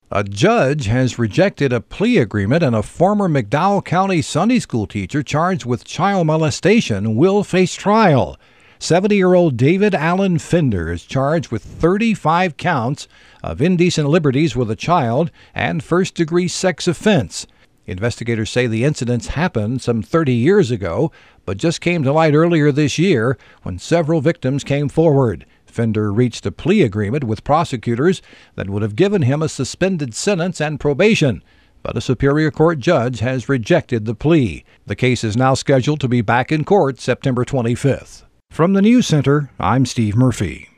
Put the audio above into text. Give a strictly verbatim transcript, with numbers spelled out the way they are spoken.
A judge has rejected a plea agreement, and a former McDowell County Sunday school teacher charged with child molestation will face trial. seventy-year-old David Allen Fender is charged with thirty-five counts of indecent liberties with a child and first-degree sex offense. Investigators say the incidents happened some thirty years ago, but just came to light earlier this year when several victims came forward. Fender reached a plea agreement with prosecutors that would have given him a suspended sentence and probation, but a Superior Court judge has rejected the plea. The case is now scheduled to be back in court September twenty-fifth. From the News Center, I'm Steve Murphy.